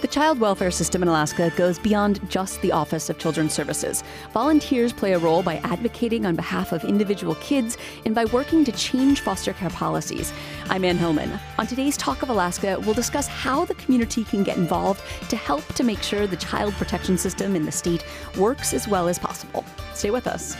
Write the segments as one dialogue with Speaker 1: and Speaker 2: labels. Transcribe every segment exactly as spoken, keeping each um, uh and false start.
Speaker 1: The child welfare system in Alaska goes beyond just the Office of Children's Services. Volunteers play a role by advocating on behalf of individual kids and by working to change foster care policies. I'm Ann Hillman. On today's Talk of Alaska, we'll discuss how the community can get involved to help to make sure the child protection system in the state works as well as possible. Stay with us.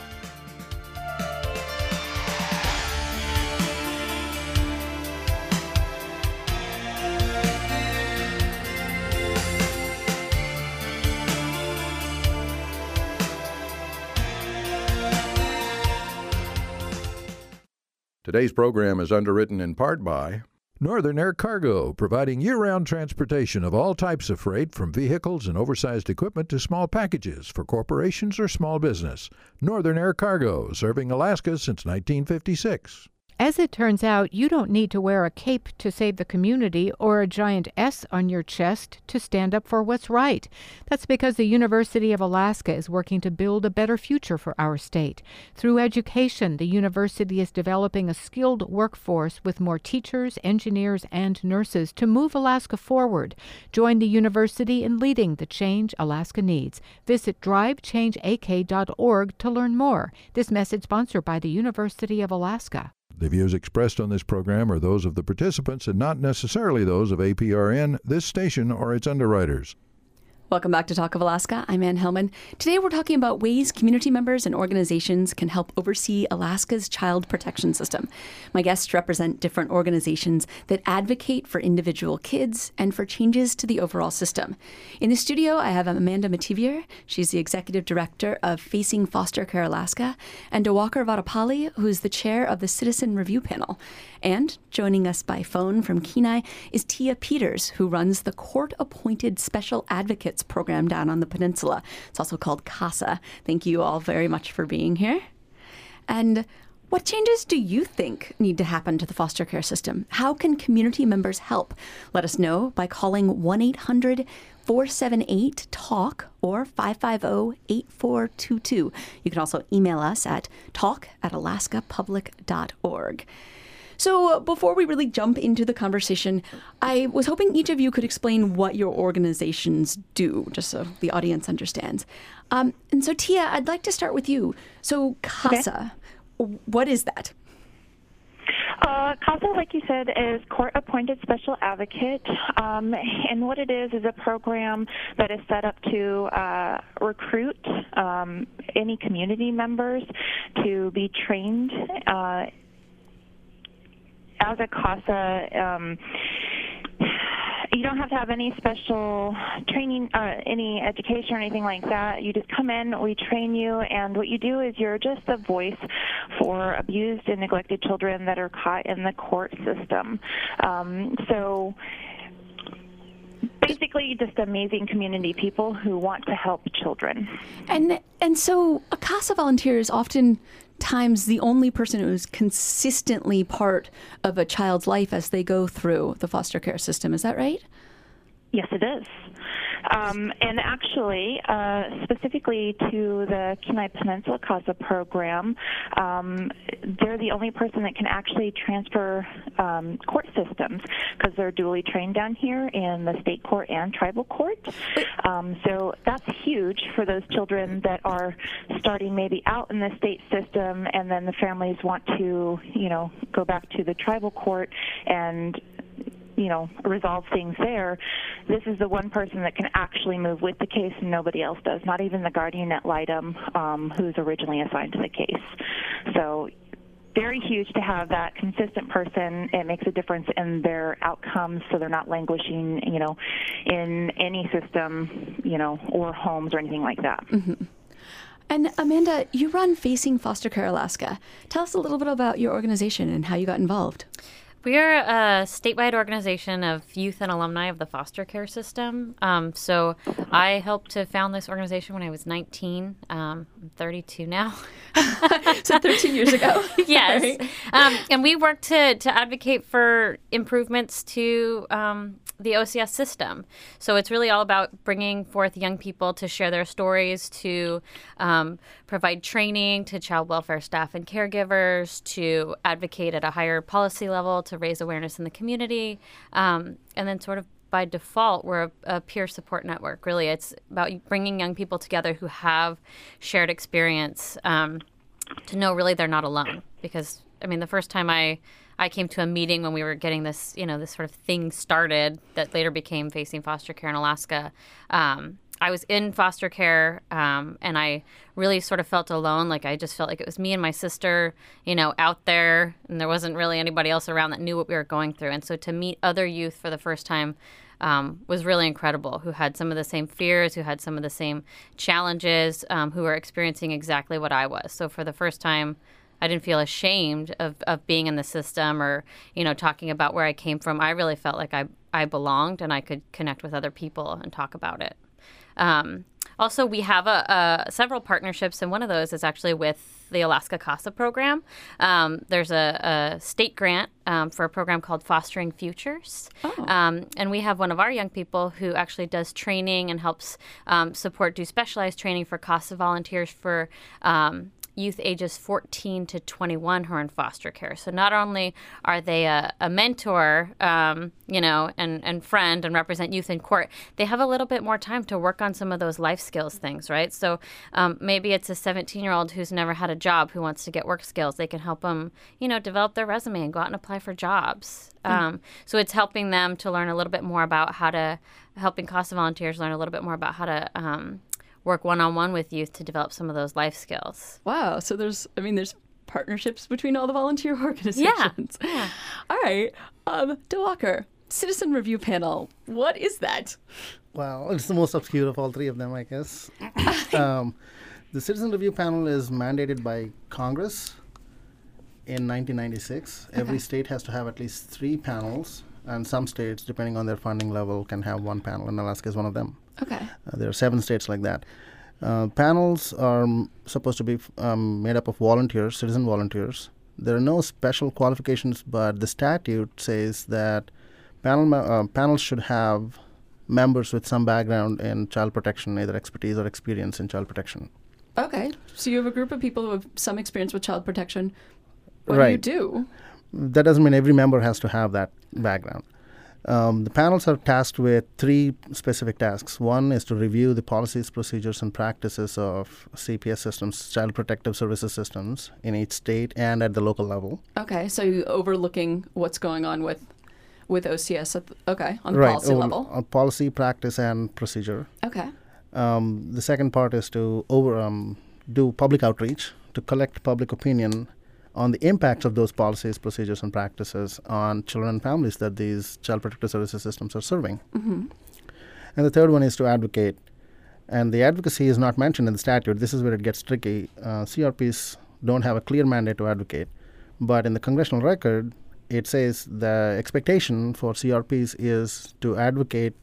Speaker 2: Today's program is underwritten in part by
Speaker 3: Northern Air Cargo, providing year-round transportation of all types of freight, from vehicles and oversized equipment to small packages for corporations or small business. Northern Air Cargo, serving Alaska since nineteen fifty-six.
Speaker 4: As it turns out, you don't need to wear a cape to save the community or a giant S on your chest to stand up for what's right. That's because the University of Alaska is working to build a better future for our state. Through education, the university is developing a skilled workforce with more teachers, engineers, and nurses to move Alaska forward. Join the university in leading the change Alaska needs. Visit drive change a k dot org to learn more. This message sponsored by the University of Alaska.
Speaker 3: The views expressed on this program are those of the participants and not necessarily those of A P R N, this station, or its underwriters.
Speaker 1: Welcome back to Talk of Alaska. I'm Ann Hillman. Today we're talking about ways community members and organizations can help oversee Alaska's child protection system. My guests represent different organizations that advocate for individual kids and for changes to the overall system. In the studio, I have Amanda Mativier. She's the executive director of Facing Foster Care Alaska, and Diwakar Vatapalli, who's the chair of the Citizen Review Panel. And joining us by phone from Kenai is Tia Peters, who runs the Court-Appointed Special Advocates program down on the peninsula. It's also called CASA. Thank you all very much for being here. And what changes do you think need to happen to the foster care system? How can community members help? Let us know by calling one eight hundred four seven eight talk or five five zero eight four two two. You can also email us at talk at alaska public dot org. So uh, before we really jump into the conversation, I was hoping each of you could explain what your organizations do, just so the audience understands. Um, and so, Tia, I'd like to start with you. So CASA, okay. What is that?
Speaker 5: Uh, CASA, like you said, is Court-Appointed Special Advocate, um, and what it is is a program that is set up to uh, recruit um, any community members to be trained uh, as a CASA. Um, you don't have to have any special training, uh, any education or anything like that. You just come in, we train you, and what you do is you're just a voice for abused and neglected children that are caught in the court system. Um, so basically just amazing community people who want to help children.
Speaker 1: And and so a CASA volunteer is often times the only person who's consistently part of a child's life as they go through the foster care system. Is that right?
Speaker 5: Yes, it is. Um, and actually, uh, specifically to the Kenai Peninsula CASA program, um, they're the only person that can actually transfer um, court systems because they're duly trained down here in the state court and tribal court. Um, so that's huge for those children that are starting maybe out in the state system, and then the families want to, you know, go back to the tribal court and you know, resolve things there. This is the one person that can actually move with the case, and nobody else does, not even the guardian ad litem um, who's originally assigned to the case. So very huge to have that consistent person. It makes a difference in their outcomes, so they're not languishing, you know, in any system, you know, or homes or anything like that.
Speaker 1: Mm-hmm. And Amanda, you run Facing Foster Care Alaska. Tell us a little bit about your organization and how you got involved.
Speaker 6: We are a statewide organization of youth and alumni of the foster care system. Um, so I helped to found this organization when I was nineteen. Um, I'm thirty-two now.
Speaker 1: So thirteen years ago.
Speaker 6: Yes.
Speaker 1: Right.
Speaker 6: Um, and we work to, to advocate for improvements to um, the O C S system. So it's really all about bringing forth young people to share their stories, to um, provide training to child welfare staff and caregivers, to advocate at a higher policy level, to raise awareness in the community, um, and then sort of by default, we're a, a peer support network. Really, it's about bringing young people together who have shared experience um, to know really they're not alone. Because, I mean, the first time I, I came to a meeting when we were getting this, you know, this sort of thing started that later became Facing Foster Care in Alaska, um, I was in foster care, um, and I really sort of felt alone. Like I just felt like it was me and my sister, you know, out there, and there wasn't really anybody else around that knew what we were going through. And so to meet other youth for the first time um, was really incredible, who had some of the same fears, who had some of the same challenges, um, who were experiencing exactly what I was. So for the first time, I didn't feel ashamed of, of being in the system or, you know, talking about where I came from. I really felt like I, I belonged and I could connect with other people and talk about it. Um, also, we have a, a, several partnerships, and one of those is actually with the Alaska CASA program. Um, there's a, a state grant um, for a program called Fostering Futures. Oh. Um, and we have one of our young people who actually does training and helps um, support, do specialized training for CASA volunteers for um youth ages fourteen to twenty-one who are in foster care. So not only are they a, a mentor, um, you know, and, and friend and represent youth in court, they have a little bit more time to work on some of those life skills things, right? So um, maybe it's a seventeen-year-old who's never had a job who wants to get work skills. They can help them, you know, develop their resume and go out and apply for jobs. Mm. Um, so it's helping them to learn a little bit more about how to, helping CASA volunteers learn a little bit more about how to um, work one-on-one with youth to develop some of those life skills.
Speaker 1: Wow. So there's, I mean, there's partnerships between all the volunteer organizations.
Speaker 6: Yeah. yeah.
Speaker 1: All right. Um, DeWalker, Citizen Review Panel. What is that?
Speaker 7: Well, it's the most obscure of all three of them, I guess. um, the Citizen Review Panel is mandated by Congress in nineteen ninety-six. Okay. Every state has to have at least three panels, and some states, depending on their funding level, can have one panel, and Alaska is one of them.
Speaker 1: Okay.
Speaker 7: Uh, there are seven states like that. Uh, panels are m- supposed to be f- um, made up of volunteers, citizen volunteers. There are no special qualifications, but the statute says that panel ma- uh, panels should have members with some background in child protection, either expertise or experience in child protection.
Speaker 1: Okay. So you have a group of people who have some experience with child protection. What
Speaker 7: right.
Speaker 1: do you do?
Speaker 7: That doesn't mean every member has to have that background. Um, the panels are tasked with three specific tasks. One is to review the policies, procedures, and practices of C P S systems, Child Protective Services systems, in each state and at the local level.
Speaker 1: Okay, so you're overlooking what's going on with with O C S, at the, okay, on the
Speaker 7: right,
Speaker 1: policy
Speaker 7: over,
Speaker 1: level.
Speaker 7: On policy, practice, and procedure.
Speaker 1: Okay.
Speaker 7: Um, the second part is to over um, do public outreach, to collect public opinion on the impacts of those policies, procedures, and practices on children and families that these Child Protective Services systems are serving.
Speaker 1: Mm-hmm.
Speaker 7: And the third one is to advocate. And the advocacy is not mentioned in the statute. This is where it gets tricky. Uh, C R Ps don't have a clear mandate to advocate. But in the congressional record, it says the expectation for C R Ps is to advocate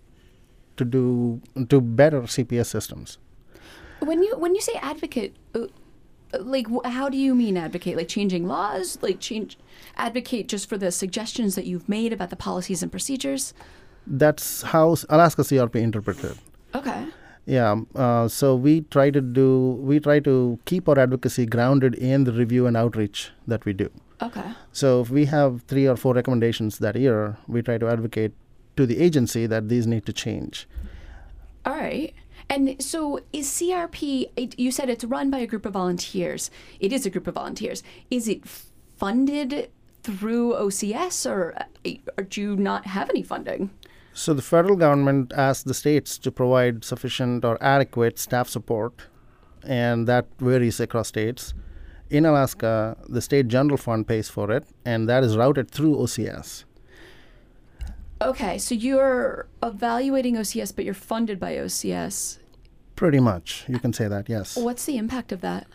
Speaker 7: to do to better C P S systems.
Speaker 1: When you when you say advocate, uh, like, wh- how do you mean advocate? Like changing laws? Like change, advocate just for the suggestions that you've made about the policies and procedures?
Speaker 7: That's how Alaska C R P interpreted it.
Speaker 1: Okay.
Speaker 7: Yeah. Uh, so we try to do, we try to keep our advocacy grounded in the review and outreach that we do.
Speaker 1: Okay.
Speaker 7: So if we have three or four recommendations that year, we try to advocate to the agency that these need to change.
Speaker 1: All right. And so is C R P, it, you said it's run by a group of volunteers. It is a group of volunteers. Is it funded through O C S, or, or do you not have any funding?
Speaker 7: So the federal government asks the states to provide sufficient or adequate staff support, and that varies across states. In Alaska, the state general fund pays for it, and that is routed through O C S.
Speaker 1: Okay, so you're evaluating O C S, but you're funded by O C S.
Speaker 7: Pretty much, you can say that, yes.
Speaker 1: What's the impact of that?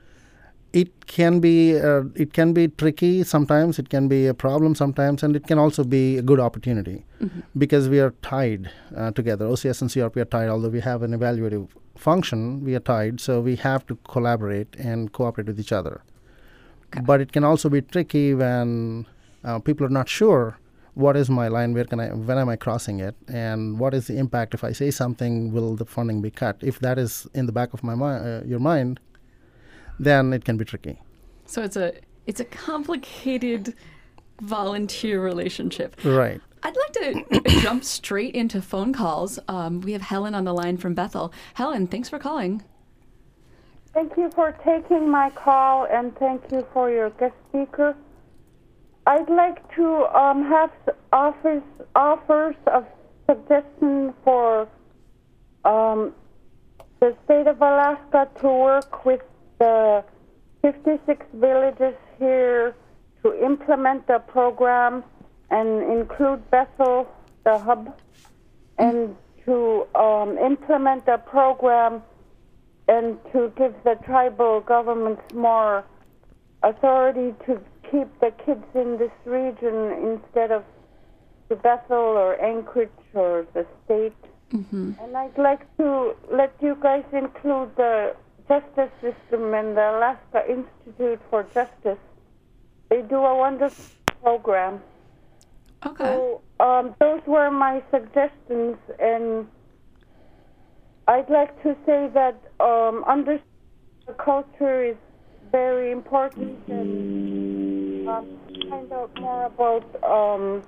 Speaker 7: It can be uh, it can be tricky sometimes. It can be a problem sometimes, and it can also be a good opportunity, mm-hmm. because we are tied uh, together. O C S and C R P are tied. Although we have an evaluative function, we are tied, so we have to collaborate and cooperate with each other. Okay. But it can also be tricky when uh, people are not sure. What is my line? Where can I? When am I crossing it? And what is the impact if I say something? Will the funding be cut? If that is in the back of my mi- uh, your mind, then it can be tricky.
Speaker 1: So it's a it's a complicated volunteer relationship.
Speaker 7: Right.
Speaker 1: I'd like to jump straight into phone calls. Um, we have Helen on the line from Bethel. Helen, thanks for calling.
Speaker 8: Thank you for taking my call, and thank you for your guest speaker. I'd like to um, have offers, offers of suggestion for um, the state of Alaska to work with the fifty-six villages here to implement the program and include Bethel, the hub, and to um, implement the program and to give the tribal governments more authority to keep the kids in this region instead of to Bethel or Anchorage or the state. Mm-hmm. And I'd like to let you guys include the justice system and the Alaska Institute for Justice. They do a wonderful program.
Speaker 1: Okay.
Speaker 8: So um, those were my suggestions, and I'd like to say that um, understanding the culture is very important, and um, find out more about um,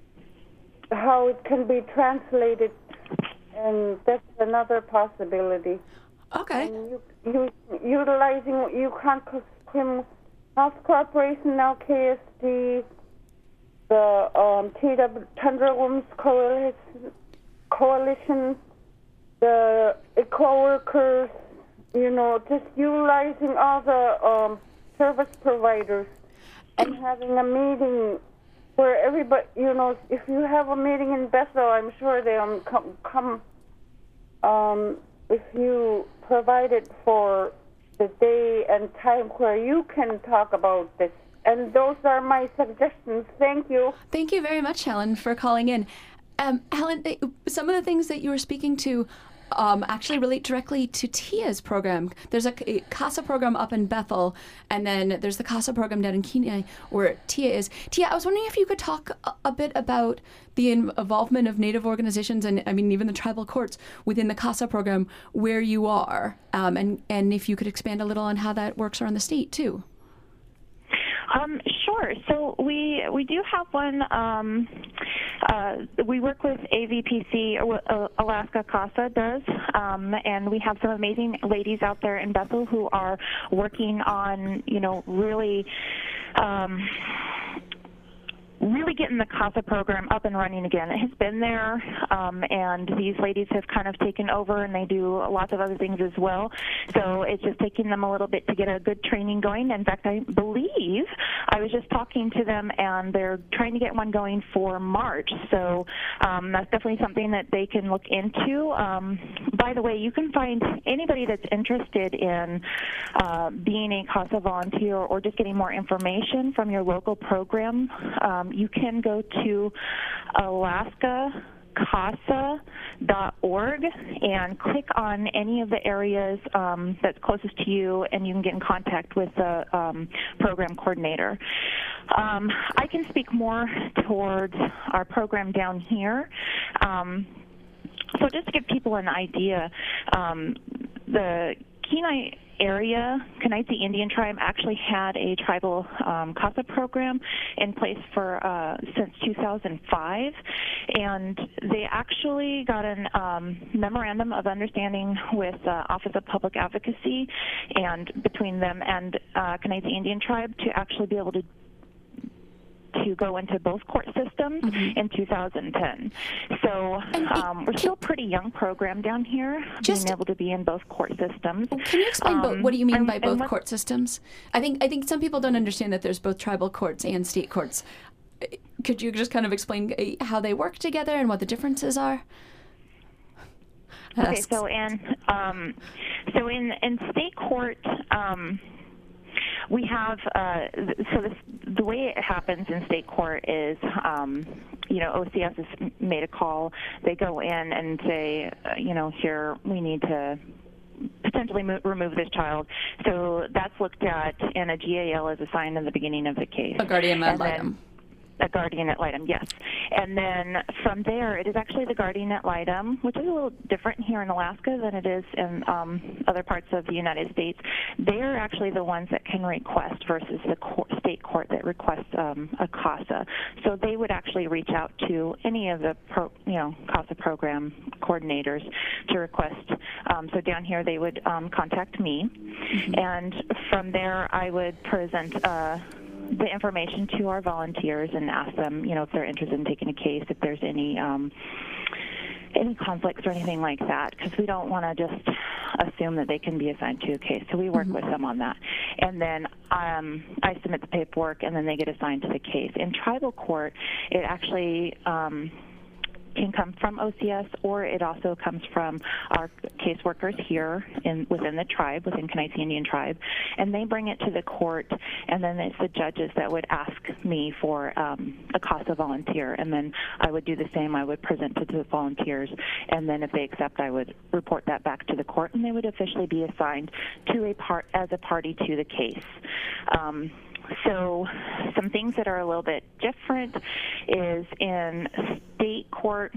Speaker 8: how it can be translated, and that's another possibility.
Speaker 1: Okay.
Speaker 8: And you, you, utilizing Yukon Health Corporation, now K S D, the um, T W Tundra Women's Coalition, Coalition, the eco workers, you know, just utilizing all the um, service providers and having a meeting where everybody, you know, if you have a meeting in Bethel, I'm sure they'll come, come um, if you provide it for the day and time where you can talk about this. And those are my suggestions. Thank you.
Speaker 1: Thank you very much, Helen, for calling in. Um, Helen, some of the things that you were speaking to um, actually relate directly to Tia's program. There's a, a CASA program up in Bethel, and then there's the CASA program down in Kenai where Tia is. Tia, I was wondering if you could talk a, a bit about the involvement of Native organizations and, I mean, even the tribal courts within the CASA program where you are, um, and, and if you could expand a little on how that works around the state, too.
Speaker 5: Um, sure. So we we do have one. Um, uh, we work with A V P C, uh, Alaska CASA does, um, and we have some amazing ladies out there in Bethel who are working on, you know, really. Um, really getting the CASA program up and running again. It has been there, um, and these ladies have kind of taken over, and they do lots of other things as well. So it's just taking them a little bit to get a good training going. In fact, I believe I was just talking to them, and they're trying to get one going for March. So um, that's definitely something that they can look into. Um, by the way, you can find anybody that's interested in uh, being a CASA volunteer or just getting more information from your local program. Um, you can go to alaska casa dot org and click on any of the areas um, that's closest to you, and you can get in contact with the um, program coordinator. Um, I can speak more towards our program down here. Um, so just to give people an idea, um, the Kenai area, Kenaitze Indian Tribe actually had a tribal um, CASA program in place for uh, since two thousand five, and they actually got a um, memorandum of understanding with uh, Office of Public Advocacy and between them and uh, Kenaitze Indian Tribe to actually be able to to go into both court systems mm-hmm. in two thousand ten. So um, we're still a pretty young program down here, just being able to be in both court systems.
Speaker 1: Can you explain um, bo- what do you mean
Speaker 5: and,
Speaker 1: by both court systems? I think I think some people don't understand that there's both tribal courts and state courts. Could you just kind of explain how they work together and what the differences are?
Speaker 5: Okay, so in um, so in in state court. Um, We have, uh, so this, the way it happens in state court is, um, you know, O C S has made a call. They go in and say, uh, you know, here, we need to potentially mo- remove this child. So that's looked at, and a G A L is assigned in the beginning of the case.
Speaker 1: A guardian ad
Speaker 5: and
Speaker 1: litem.
Speaker 5: A guardian ad litem, yes. And then from there, it is actually the guardian ad litem, which is a little different here in Alaska than it is in um, other parts of the United States. They are actually the ones that can request versus the court, state court that requests um, a CASA. So they would actually reach out to any of the pro, you know CASA program coordinators to request. Um, so down here, they would um, contact me, mm-hmm. and from there, I would present Uh, the information to our volunteers and ask them, you know, if they're interested in taking a case, if there's any um, any conflicts or anything like that, because we don't want to just assume that they can be assigned to a case. So we work mm-hmm. with them on that. And then um, I submit the paperwork, and then they get assigned to the case. In tribal court, it actually um, can come from O C S, or it also comes from our caseworkers here in within the tribe, within Kenaitze Indian Tribe, and they bring it to the court, and then it's the judges that would ask me for um, a CASA volunteer, and then I would do the same. I would present it to the volunteers, and then if they accept, I would report that back to the court, and they would officially be assigned to a part as a party to the case. Um, So some things that are a little bit different is in state court,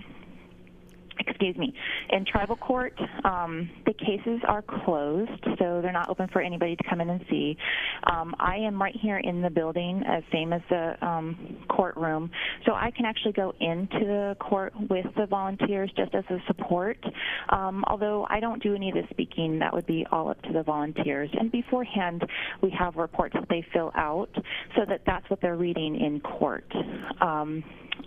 Speaker 5: excuse me, in tribal court, um, the cases are closed, so they're not open for anybody to come in and see. Um, I am right here in the building, uh, same as the um, courtroom, so I can actually go into the court with the volunteers just as a support. Um, although I don't do any of the speaking, that would be all up to the volunteers. And beforehand, we have reports that they fill out so that that's what they're reading in court. Um,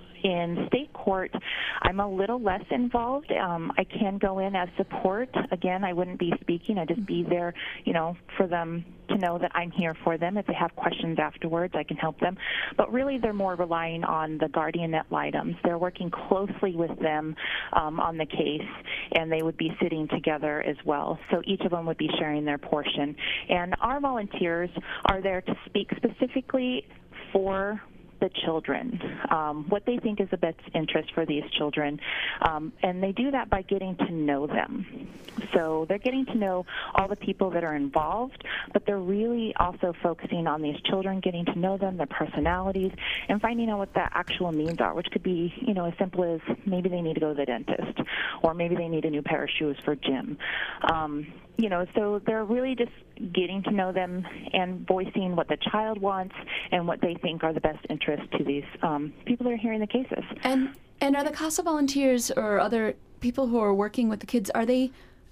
Speaker 5: In state court, I'm a little less involved. Um, I can go in as support. Again, I wouldn't be speaking. I'd just be there, you know, for them to know that I'm here for them. If they have questions afterwards, I can help them. But really, they're more relying on the guardian ad litems. They're working closely with them um, on the case, and they would be sitting together as well. So each of them would be sharing their portion. And our volunteers are there to speak specifically for the children, um, what they think is the best interest for these children, um, and they do that by getting to know them. So they're getting to know all the people that are involved, but they're really also focusing on these children, getting to know them, their personalities, and finding out what the actual needs are, which could be, you know, as simple as maybe they need to go to the dentist, or maybe they need a new pair of shoes for gym. Um, you know, so they're really just getting to know them and voicing what the child wants and what they think are the best interests to these um, people that are hearing the cases.
Speaker 1: And and are the CASA volunteers or other people who are working with the kids, are they,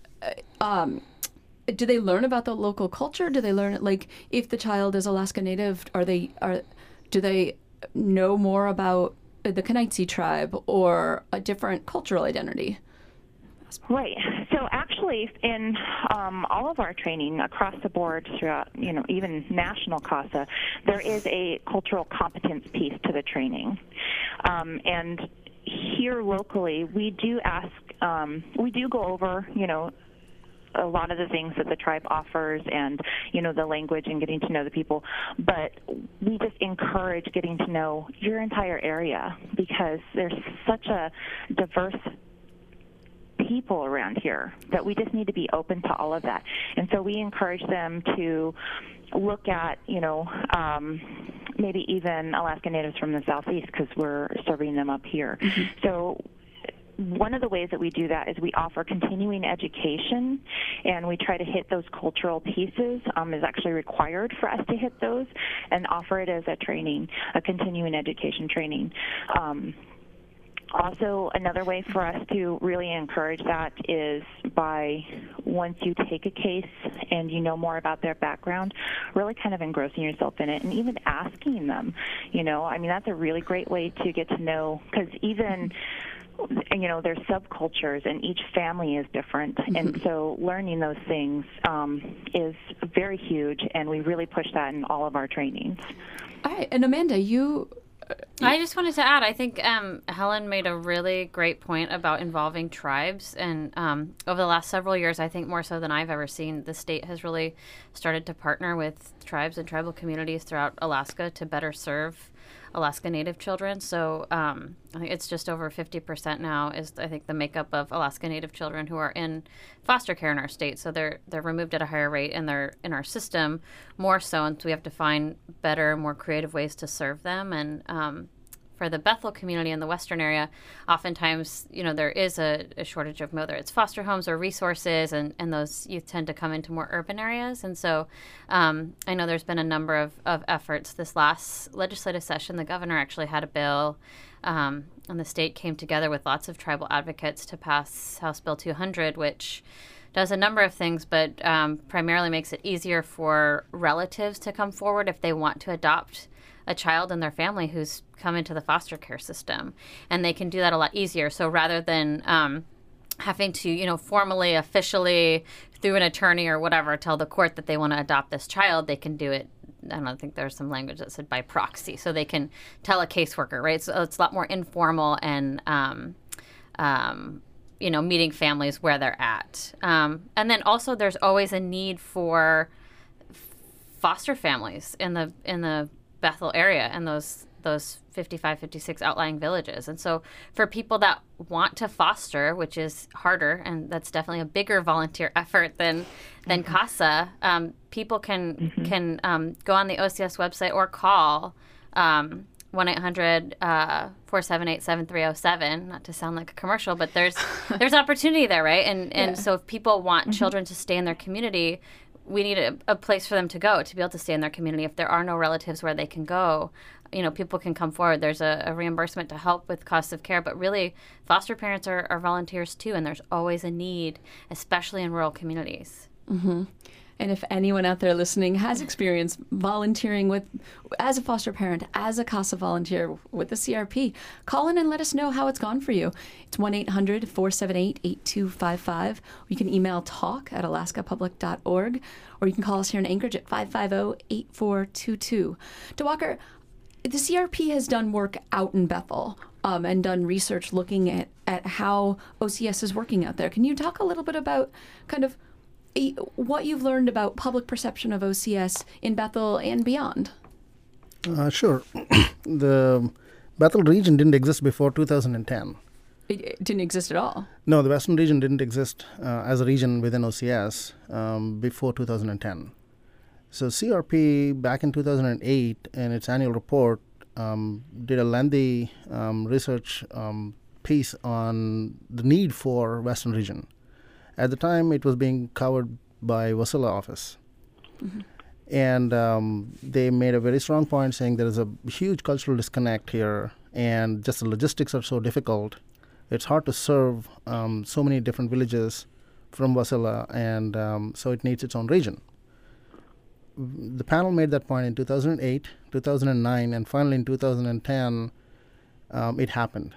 Speaker 1: uh, um, do they learn about the local culture? Do they learn, like, if the child is Alaska Native, are they, are, do they know more about the Kenaitze tribe or a different cultural identity?
Speaker 5: Right. So actually, in um, all of our training across the board, throughout, you know, even national CASA, there is a cultural competence piece to the training. Um, and here locally, we do ask, um, we do go over, you know, a lot of the things that the tribe offers and, you know, the language and getting to know the people. But we just encourage getting to know your entire area because there's such a diverse people around here that we just need to be open to all of that. And so we encourage them to look at, you know, um, maybe even Alaska Natives from the Southeast because we're serving them up here. Mm-hmm. So one of the ways that we do that is we offer continuing education, and we try to hit those cultural pieces. Um, is actually required for us to hit those and offer it as a training, a continuing education training. Um, Also, another way for us to really encourage that is by once you take a case and you know more about their background, really kind of engrossing yourself in it and even asking them, you know, I mean, that's a really great way to get to know, because even, you know, there's subcultures and each family is different. Mm-hmm. And so learning those things um, is very huge, and we really push that in all of our trainings.
Speaker 1: All right. And Amanda, you...
Speaker 6: I just wanted to add, I think um, Helen made a really great point about involving tribes. And um, over the last several years, I think more so than I've ever seen, the state has really started to partner with tribes and tribal communities throughout Alaska to better serve Alaska Native children. So um, I think it's just over fifty percent now is, I think, the makeup of Alaska Native children who are in foster care in our state. So they're they're removed at a higher rate, and they're in our system more so. And so we have to find better, more creative ways to serve them. And um, for the Bethel community in the Western area, oftentimes, you know, there is a, a shortage of whether it's foster homes or resources, and, and those youth tend to come into more urban areas. And so um, I know there's been a number of, of efforts. This last legislative session, the governor actually had a bill, um, and the state came together with lots of tribal advocates to pass House Bill two hundred, which does a number of things, but um, primarily makes it easier for relatives to come forward if they want to adopt a child in their family who's come into the foster care system. And they can do that a lot easier. So rather than um, having to, you know, formally, officially, through an attorney or whatever, tell the court that they want to adopt this child, they can do it. I don't think there's some language that said by proxy. So they can tell a caseworker, right? So it's a lot more informal and, um, um, you know, meeting families where they're at. Um, and then also there's always a need for foster families in the in the Bethel area and those those fifty-five, fifty-six outlying villages. And so for people that want to foster, which is harder, and that's definitely a bigger volunteer effort than than mm-hmm. CASA, um, people can mm-hmm. can um, go on the O C S website or call um, one eight hundred, four seven eight, seven three zero seven, not to sound like a commercial, but there's there's opportunity there, right? And and yeah. so if people want mm-hmm. children to stay in their community, we need a, a place for them to go to be able to stay in their community. If there are no relatives where they can go, you know, people can come forward. There's a, a reimbursement to help with costs of care, but really foster parents are, are volunteers too, and there's always a need, especially in rural communities.
Speaker 1: Mm-hmm. And if anyone out there listening has experience volunteering with, as a foster parent, as a CASA volunteer with the C R P, call in and let us know how it's gone for you. It's one eight hundred, four seven eight, eight two five five. You can email talk at alaska public dot org, or you can call us here in Anchorage at five five zero, eight four two two. DeWalker, the C R P has done work out in Bethel um, and done research looking at, at how O C S is working out there. Can you talk a little bit about kind of what you've learned about public perception of O C S in Bethel and beyond?
Speaker 7: Uh, sure. The Bethel region didn't exist before two thousand ten.
Speaker 1: It didn't exist at all?
Speaker 7: No, the Western region didn't exist uh, as a region within O C S um, before two thousand ten. So C R P, back in two thousand eight, in its annual report, um, did a lengthy um, research um, piece on the need for Western region. At the time, it was being covered by Wasilla office. Mm-hmm. And um, they made a very strong point saying there is a huge cultural disconnect here, and just the logistics are so difficult. It's hard to serve um, so many different villages from Wasilla, and um, so it needs its own region. The panel made that point in two thousand eight, two thousand nine, and finally in two thousand ten, um, it happened.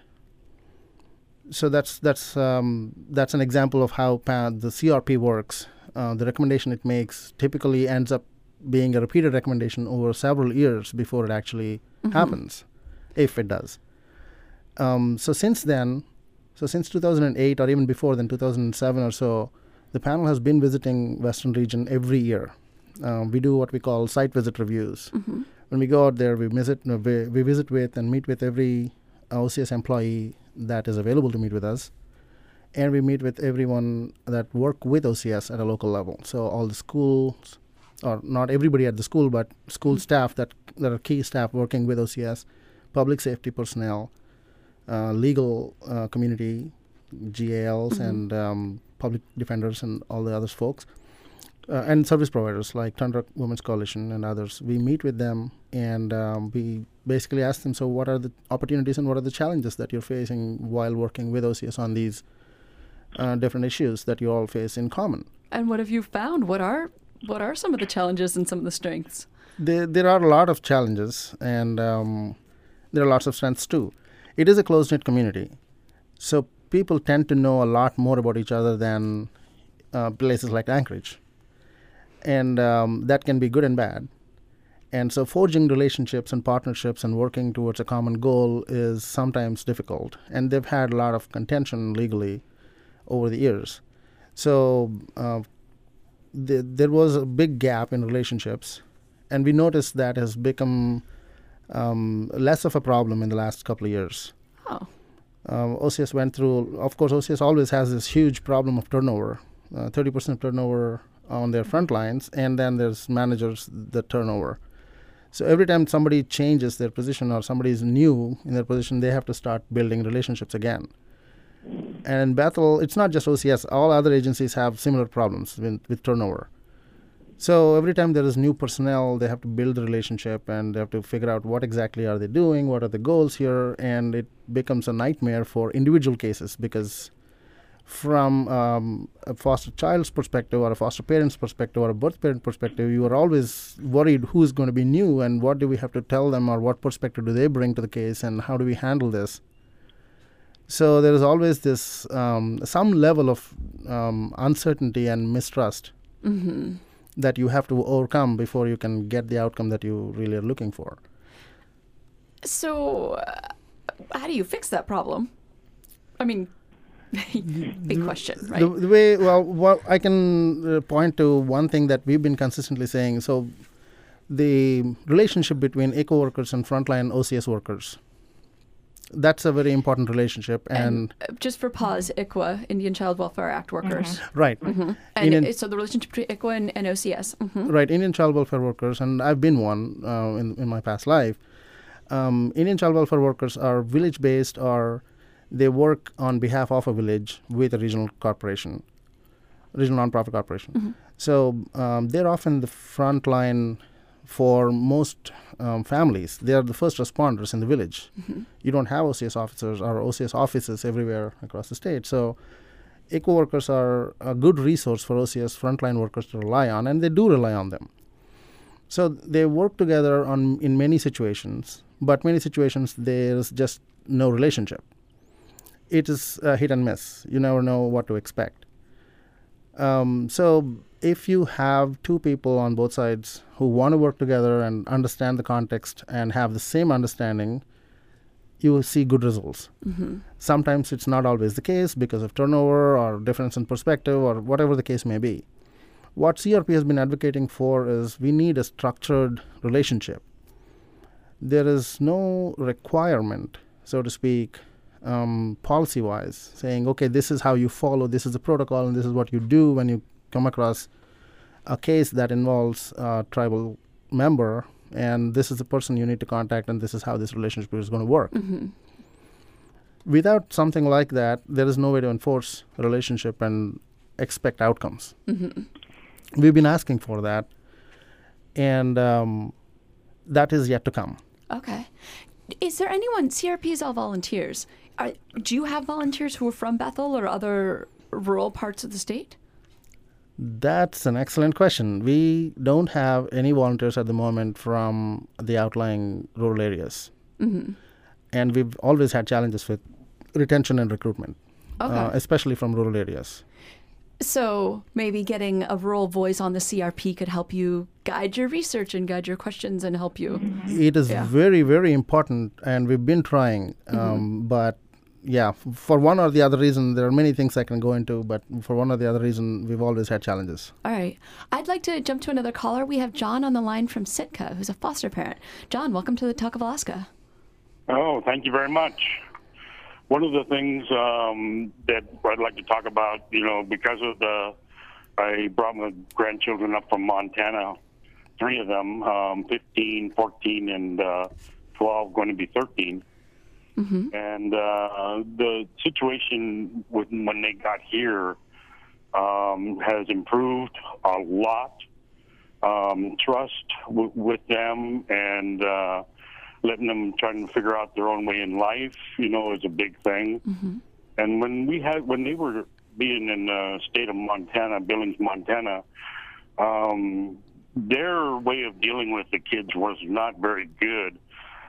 Speaker 7: So that's that's um, that's an example of how pa- the C R P works. Uh, the recommendation it makes typically ends up being a repeated recommendation over several years before it actually mm-hmm. happens, if it does. Um, so since then, so since two thousand eight or even before then, two thousand seven or so, the panel has been visiting Western region every year. Um, we do what we call site visit reviews. Mm-hmm. When we go out there, we visit, we, we visit with and meet with every O C S employee that is available to meet with us, and we meet with everyone that work with O C S at a local level. So all the schools, or not everybody at the school, but school mm-hmm. staff that, that are key staff working with O C S, public safety personnel, uh, legal uh, community, G A Ls, mm-hmm. and um, public defenders and all the other folks, uh, and service providers like Thunder Women's Coalition and others. We meet with them, and um, we basically ask them, so what are the opportunities and what are the challenges that you're facing while working with O C S on these uh, different issues that you all face in common?
Speaker 1: And what have you found? What are what are some of the challenges and some of the strengths?
Speaker 7: There, there are a lot of challenges, and um, there are lots of strengths too. It is a close-knit community, so people tend to know a lot more about each other than uh, places like Anchorage. And um, that can be good and bad. And so forging relationships and partnerships and working towards a common goal is sometimes difficult. And they've had a lot of contention legally over the years. So uh, th- there was a big gap in relationships. And we noticed that has become um, less of a problem in the last couple of years.
Speaker 1: Oh.
Speaker 7: Um, O C S went through, of course, O C S always has this huge problem of turnover, uh, thirty percent turnover on their front lines, and then there's managers, the turnover. So every time somebody changes their position or somebody is new in their position, they have to start building relationships again. And in Bethel, it's not just O C S. All other agencies have similar problems with, with turnover. So every time there is new personnel, they have to build a relationship and they have to figure out what exactly are they doing, what are the goals here, and it becomes a nightmare for individual cases because from um, a foster child's perspective or a foster parent's perspective or a birth parent perspective, you are always worried who is going to be new and what do we have to tell them or what perspective do they bring to the case and how do we handle this. So there is always this um, some level of um, uncertainty and mistrust
Speaker 1: Mm-hmm.
Speaker 7: that you have to overcome before you can get the outcome that you really are looking for.
Speaker 1: So, uh, how do you fix that problem? I mean, big question, right?
Speaker 7: The, the way, well, well, I can uh, point to one thing that we've been consistently saying. So the relationship between E C O workers and frontline O C S workers, that's a very important relationship. And,
Speaker 1: And uh, just for pause, I C W A, Indian Child Welfare Act workers.
Speaker 7: right.
Speaker 1: Mm-hmm. And
Speaker 7: Indian-
Speaker 1: it- so the relationship between I C W A and, and O C S. Mm-hmm.
Speaker 7: Right, Indian child welfare workers, and I've been one uh, in, in my past life. Um, Indian child welfare workers are village-based or they work on behalf of a village with a regional corporation, regional nonprofit corporation.
Speaker 1: Mm-hmm.
Speaker 7: So um, they're often the front line for most um, families. They are the first responders in the village.
Speaker 1: Mm-hmm.
Speaker 7: You don't have O C S officers or O C S offices everywhere across the state. So E C O workers are a good resource for O C S frontline workers to rely on, and they do rely on them. So they work together on in many situations, but many situations there's just no relationship. It is a hit and miss. You never know what to expect. Um, so if you have two people on both sides who want to work together and understand the context and have the same understanding, you will see good results.
Speaker 1: Mm-hmm.
Speaker 7: Sometimes it's not always the case because of turnover or difference in perspective or whatever the case may be. What C R P has been advocating for is we need a structured relationship. There is no requirement, so to speak, um, policy-wise, saying, okay, this is how you follow, this is the protocol, and this is what you do when you come across a case that involves a tribal member, and this is the person you need to contact, and this is how this relationship is going to work.
Speaker 1: Mm-hmm.
Speaker 7: Without something like that, there is no way to enforce a relationship and expect outcomes.
Speaker 1: Mm-hmm.
Speaker 7: We've been asking for that, and um, that is yet to come.
Speaker 1: Okay. Is there anyone, C R P is all volunteers. Are, do you have volunteers who are from Bethel or other rural parts of the state?
Speaker 7: That's an excellent question. We don't have any volunteers at the moment from the outlying rural areas.
Speaker 1: Mm-hmm.
Speaker 7: And we've always had challenges with retention and recruitment,
Speaker 1: Okay.
Speaker 7: uh, especially from rural areas.
Speaker 1: So maybe getting a rural voice on the C R P could help you guide your research and guide your questions and help you.
Speaker 7: It is
Speaker 1: Yeah.
Speaker 7: very, very important, and we've been trying. Um,
Speaker 1: Mm-hmm.
Speaker 7: But yeah, f- for one or the other reason, there are many things I can go into, but for one or the other reason, we've always had challenges.
Speaker 1: All right. I'd like to jump to another caller. We have John on the line from Sitka, who's a foster parent. John, welcome to the Talk of Alaska.
Speaker 9: Oh, thank you very much. One of the things um, that I'd like to talk about, you know, because of the, I brought my grandchildren up from Montana, three of them, um, fifteen, fourteen, and uh, twelve, going to be thirteen.
Speaker 1: Mm-hmm.
Speaker 9: And uh, the situation with, when they got here um, has improved a lot. Um, trust w- with them and uh, letting them try to figure out their own way in life, you know, is a big thing.
Speaker 1: Mm-hmm.
Speaker 9: And when we had, when they were being in the state of Montana, Billings, Montana, um, their way of dealing with the kids was not very good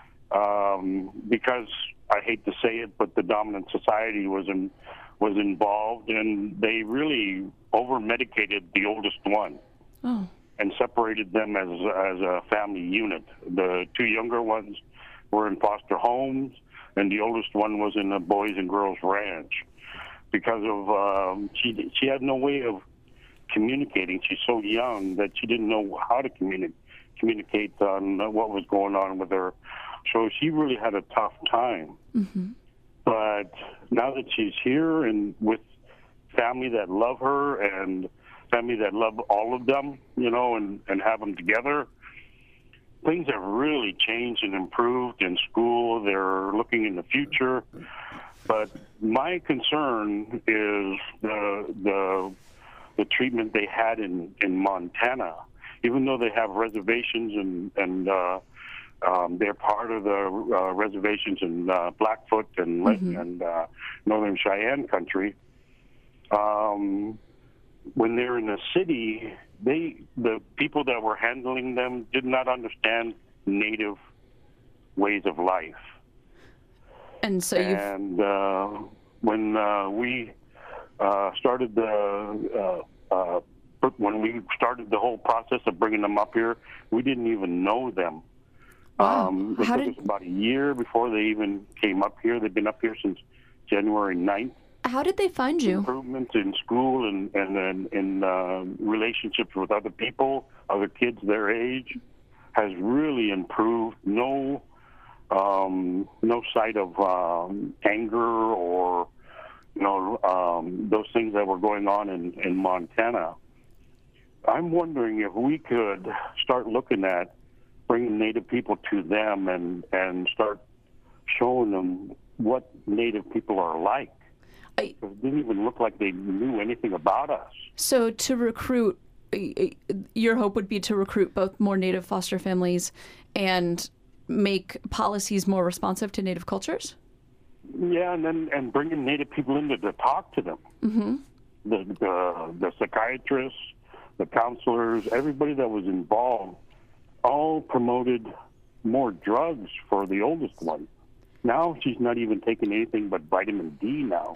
Speaker 9: um, because I hate to say it, but the dominant society was in, was involved, and they really over medicated the oldest one.
Speaker 1: Oh.
Speaker 9: And separated them as as a family unit. The two younger ones were in foster homes, and the oldest one was in a boys and girls ranch. Because of um, she she had no way of communicating. She's so young that she didn't know how to communi- communicate on what was going on with her. So she really had a tough time.
Speaker 1: Mm-hmm.
Speaker 9: But now that she's here and with family that love her and family that love all of them, you know, and, and have them together, things have really changed and improved in school. They're looking in the future. But my concern is the the the treatment they had in, in Montana. Even though they have reservations and, and uh, um, they're part of the uh, reservations in uh, Blackfoot and, mm-hmm. and uh, Northern Cheyenne country, um, when they're in the city, they the people that were handling them did not understand Native ways of life.
Speaker 1: And so you've...
Speaker 9: And uh, when uh, we uh, started the uh, uh, when we started the whole process of bringing them up here, we didn't even know them.
Speaker 1: Wow.
Speaker 9: Um, it
Speaker 1: How
Speaker 9: took
Speaker 1: did...
Speaker 9: us about a year before they even came up here. They've been up here since January ninth.
Speaker 1: How did they find you?
Speaker 9: Improvements in school and and in, in uh, relationships with other people, other kids their age, has really improved. No, um, no sight of um, anger or you know um, those things that were going on in, in Montana. I'm wondering if we could start looking at bringing Native people to them and, and start showing them what Native people are like.
Speaker 1: I,
Speaker 9: It didn't even look like they knew anything about us.
Speaker 1: So to recruit, your hope would be to recruit both more Native foster families and make policies more responsive to Native cultures?
Speaker 9: Yeah, and then and bringing Native people in to, to talk to them.
Speaker 1: Mm-hmm.
Speaker 9: The, the the psychiatrists, the counselors, everybody that was involved, all promoted more drugs for the oldest one. Now she's not even taking anything but vitamin D now.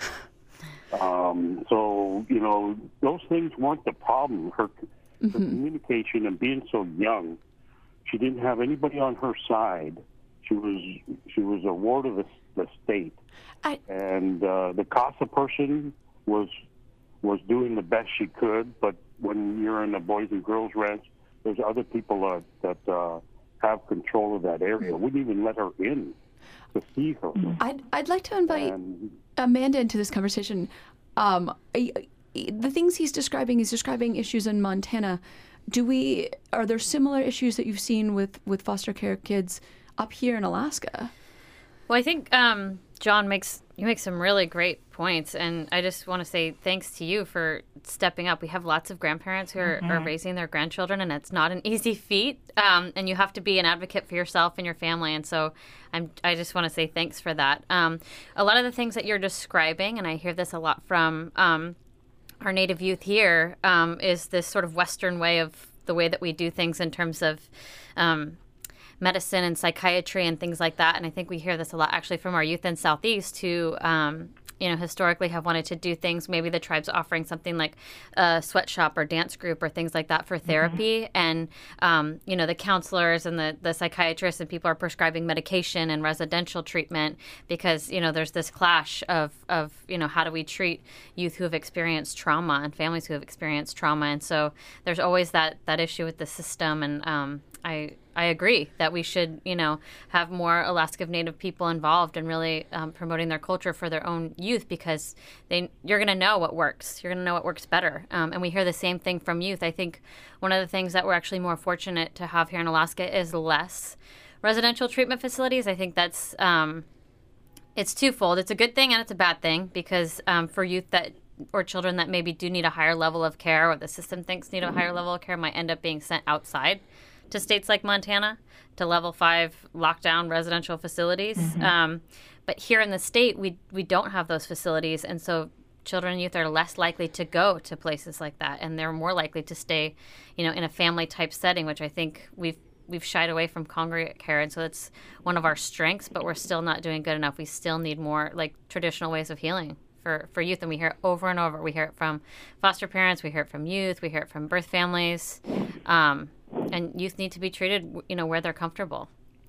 Speaker 9: Um, so, you know, those things weren't the problem. Her, mm-hmm. her communication and being so young, she didn't have anybody on her side. She was she was a ward of the, the state.
Speaker 1: I...
Speaker 9: And uh, the CASA person was was doing the best she could, but when you're in a Boys and Girls Ranch, there's other people uh, that uh, have control of that area. We didn't even let her in to see her.
Speaker 1: I'd, I'd like to invite and, Amanda into this conversation. Um, I, I, the things he's describing, he's describing issues in Montana. Do we, are there similar issues that you've seen with, with foster care kids up here in Alaska?
Speaker 6: Well, I think um, John makes you make some really great points, and I just want to say thanks to you for stepping up. We have lots of grandparents who are, mm-hmm. are raising their grandchildren, and it's not an easy feat, um, and you have to be an advocate for yourself and your family, and so I'm, I just want to say thanks for that. Um, a lot of the things that you're describing, and I hear this a lot from um, our Native youth here, um, is this sort of Western way of the way that we do things in terms of um, medicine and psychiatry and things like that. And I think we hear this a lot actually from our youth in Southeast who, um, you know, historically have wanted to do things. Maybe the tribe's offering something like a sweatshop or dance group or things like that for therapy. Mm-hmm. And, um, you know, the counselors and the, the psychiatrists and people are prescribing medication and residential treatment because, you know, there's this clash of, of, you know, how do we treat youth who have experienced trauma and families who have experienced trauma. And so there's always that, that issue with the system. And um, I I agree that we should, you know, have more Alaska Native people involved in really um, promoting their culture for their own youth because they you're going to know what works. You're going to know what works better. Um, and we hear the same thing from youth. I think one of the things that we're actually more fortunate to have here in Alaska is less residential treatment facilities. I think that's um, it's twofold. It's a good thing and it's a bad thing because um, for youth that or children that maybe do need a higher level of care or the system thinks need a higher level of care might end up being sent outside to states like Montana, to level five lockdown residential facilities. Mm-hmm. Um, but here in the state, we we don't have those facilities. And so children and youth are less likely to go to places like that. And they're more likely to stay, you know, in a family type setting, which I think we've we've shied away from congregate care. And so it's one of our strengths, but we're still not doing good enough. We still need more like traditional ways of healing for, for youth. And we hear it over and over. We hear it from foster parents. We hear it from youth. We hear it from birth families. Um, And youth need to be treated, you know, where they're comfortable.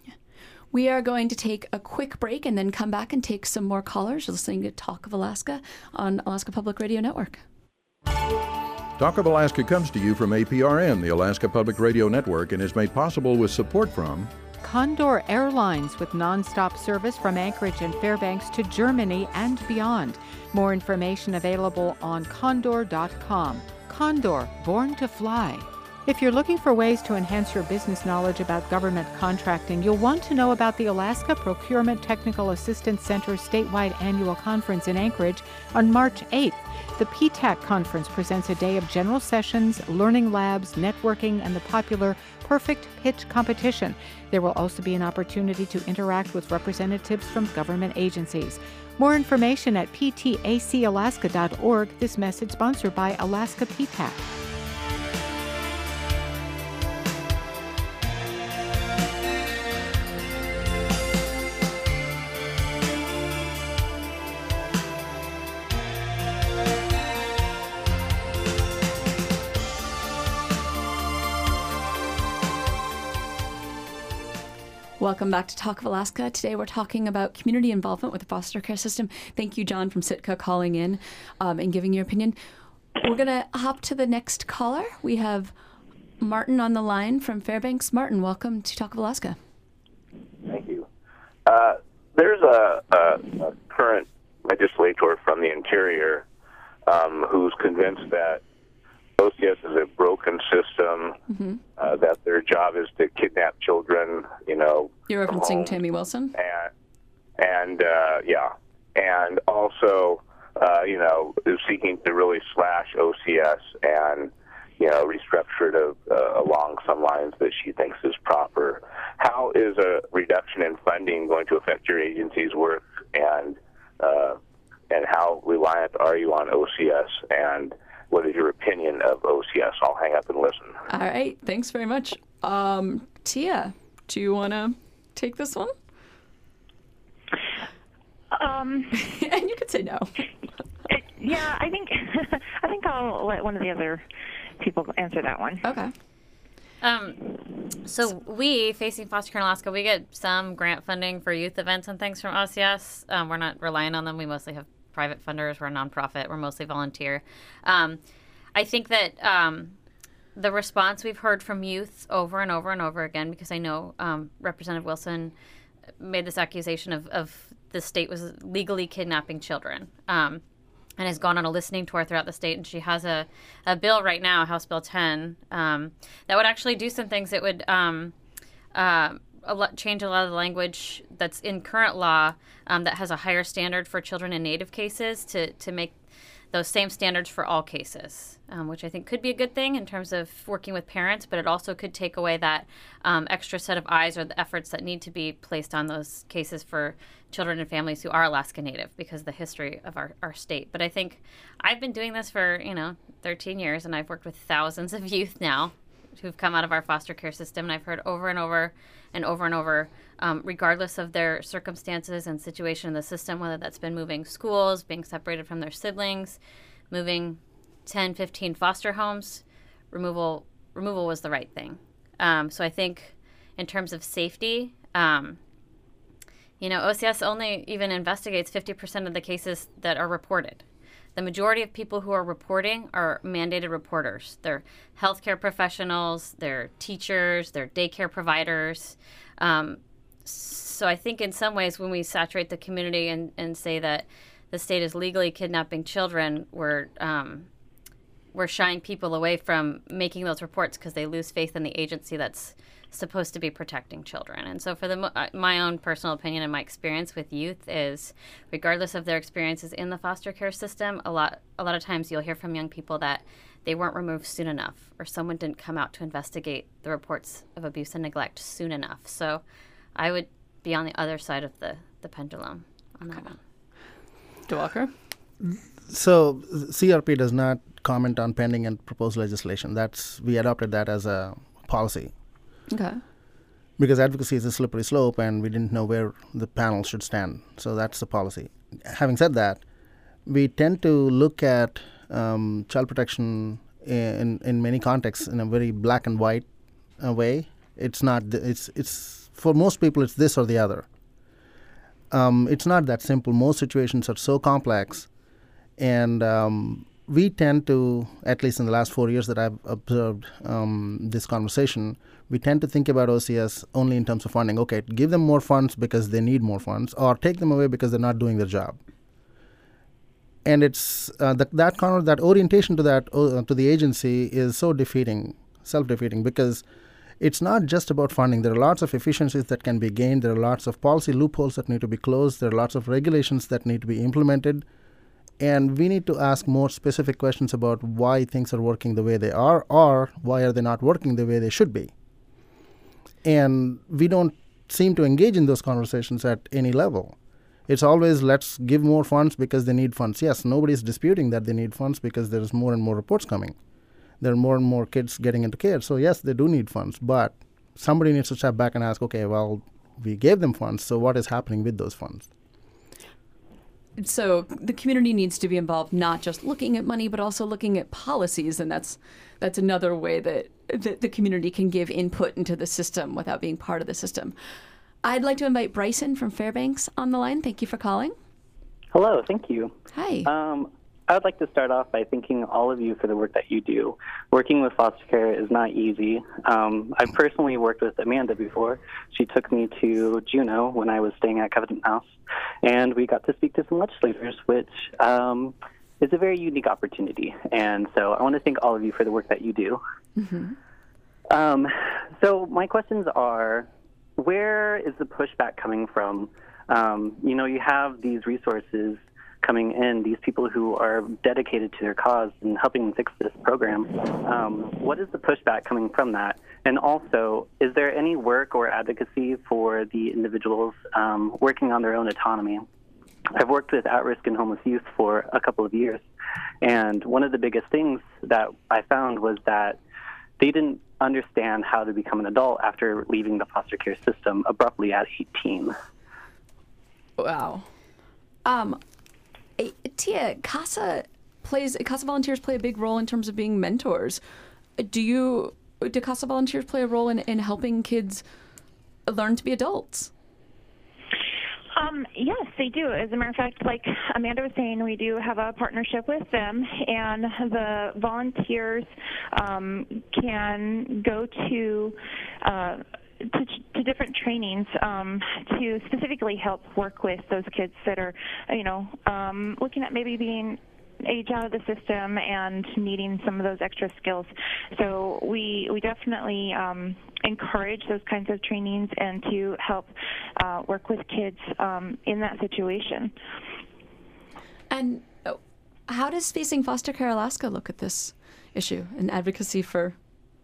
Speaker 1: We are going to take a quick break and then come back and take some more callers. You're listening to Talk of Alaska on Alaska Public Radio Network.
Speaker 2: Talk of Alaska comes to you from A P R N, the Alaska Public Radio Network, and is made possible with support from
Speaker 4: Condor Airlines with nonstop service from Anchorage and Fairbanks to Germany and beyond. More information available on condor dot com. Condor, born to fly. If you're looking for ways to enhance your business knowledge about government contracting, you'll want to know about the Alaska Procurement Technical Assistance Center statewide annual conference in Anchorage on March eighth. The P TAC conference presents a day of general sessions, learning labs, networking, and the popular Perfect Pitch competition. There will also be an opportunity to interact with representatives from government agencies. More information at p t a c alaska dot org. This message sponsored by Alaska P TAC.
Speaker 1: Welcome back to Talk of Alaska. Today we're talking about community involvement with the foster care system. Thank you, John from Sitka, calling in um, and giving your opinion. We're going to hop to the next caller. We have Martin on the line from Fairbanks. Martin, welcome to Talk of Alaska.
Speaker 10: Thank you. Uh, there's a, a, a current legislator from the Interior um, who's convinced that O C S is a broken system, mm-hmm. uh, that their job is to kidnap children, you know.
Speaker 1: You're referencing Tammy Wilson?
Speaker 10: And, and uh, yeah. And also, uh, you know, is seeking to really slash O C S and, you know, restructure it uh, along some lines that she thinks is proper. How is a reduction in funding going to affect your agency's work, and uh, and how reliant are you on O C S, and what is your opinion of O C S? I'll hang up and listen.
Speaker 1: All right. Thanks very much. Um, Tia, do you want to take this one?
Speaker 5: Um,
Speaker 1: and you could say no.
Speaker 5: it, yeah, I think I think I'll let one of the other people answer that one.
Speaker 1: Okay.
Speaker 6: Um, so we, Facing Foster Care in Alaska, we get some grant funding for youth events and things from O C S. Um, we're not relying on them. We mostly have private funders. We're a nonprofit. We're mostly volunteer. Um, I think that um, the response we've heard from youth over and over and over again, because I know um, Representative Wilson made this accusation of, of the state was legally kidnapping children, um, and has gone on a listening tour throughout the state. And she has a, a bill right now, House Bill ten, um, that would actually do some things that would um, uh, a lot, change a lot of the language that's in current law um, that has a higher standard for children in Native cases to, to make those same standards for all cases, um, which I think could be a good thing in terms of working with parents, but it also could take away that um, extra set of eyes or the efforts that need to be placed on those cases for children and families who are Alaska Native because of the history of our, our state. But I think I've been doing this for, you know, thirteen years, and I've worked with thousands of youth now who've come out of our foster care system, and I've heard over and over and over and over, um, regardless of their circumstances and situation in the system, whether that's been moving schools, being separated from their siblings, moving ten, fifteen foster homes, removal removal was the right thing. Um, so I think in terms of safety, um, you know, O C S only even investigates fifty percent of the cases that are reported. The majority of people who are reporting are mandated reporters. They're healthcare professionals, they're teachers, they're daycare providers. Um, so I think in some ways when we saturate the community and, and say that the state is legally kidnapping children, we're, um, we're shying people away from making those reports because they lose faith in the agency that's supposed to be protecting children. And so for the my own personal opinion and my experience with youth is, regardless of their experiences in the foster care system, a lot a lot of times you'll hear from young people that they weren't removed soon enough, or someone didn't come out to investigate the reports of abuse and neglect soon enough. So I would be on the other side of the, the pendulum on that one.
Speaker 1: Diwakar?
Speaker 7: So C R P does not comment on pending and proposed legislation. That's we adopted that as a policy.
Speaker 1: Okay.
Speaker 7: Because advocacy is a slippery slope, and we didn't know where the panel should stand. So that's the policy. Having said that, we tend to look at um, child protection in in many contexts in a very black and white uh, way. It's not. Th- it's it's for most people, it's this or the other. Um, it's not that simple. Most situations are so complex, and um, we tend to, at least in the last four years that I've observed um, this conversation, we tend to think about O C S only in terms of funding. Okay, give them more funds because they need more funds, or take them away because they're not doing their job. And it's uh, that that kind of, that orientation to that uh, to the agency is so defeating self-defeating because it's not just about funding. There are lots of efficiencies that can be gained. There are lots of policy loopholes that need to be closed. There are lots of regulations that need to be implemented. And we need to ask more specific questions about why things are working the way they are, or why are they not working the way they should be. And we don't seem to engage in those conversations at any level. It's always, let's give more funds because they need funds. Yes, nobody's disputing that they need funds because there's more and more reports coming. There are more and more kids getting into care. So yes, they do need funds, but somebody needs to step back and ask, okay, well, we gave them funds, so what is happening with those funds?
Speaker 1: So the community needs to be involved, not just looking at money, but also looking at policies, and that's that's another way that, that the community can give input into the system without being part of the system. I'd like to invite Bryson from Fairbanks on the line. Thank you for calling.
Speaker 11: Hello, thank you.
Speaker 1: Hi.
Speaker 11: Um, I would like to start off by thanking all of you for the work that you do. Working with foster care is not easy. Um, I've personally worked with Amanda before. She took me to Juneau when I was staying at Covenant House, and we got to speak to some legislators, which um, is a very unique opportunity. And so I want to thank all of you for the work that you do.
Speaker 1: Mm-hmm.
Speaker 11: Um, so my questions are, where is the pushback coming from? Um, you know, you have these resources coming in, these people who are dedicated to their cause and helping them fix this program. Um, what is the pushback coming from that? And also, is there any work or advocacy for the individuals um, working on their own autonomy? I've worked with at-risk and homeless youth for a couple of years, and one of the biggest things that I found was that they didn't understand how to become an adult after leaving the foster care system abruptly at eighteen.
Speaker 1: Wow. Um, Tia, CASA plays CASA volunteers play a big role in terms of being mentors. Do you do CASA volunteers play a role in, in helping kids learn to be adults?
Speaker 5: Um, yes, they do. As a matter of fact, like Amanda was saying, we do have a partnership with them, and the volunteers um, can go to uh, To, to different trainings um, to specifically help work with those kids that are, you know, um, looking at maybe being age out of the system and needing some of those extra skills. So we we definitely um, encourage those kinds of trainings and to help uh, work with kids um, in that situation.
Speaker 1: And how does Facing Foster Care Alaska look at this issue and advocacy for?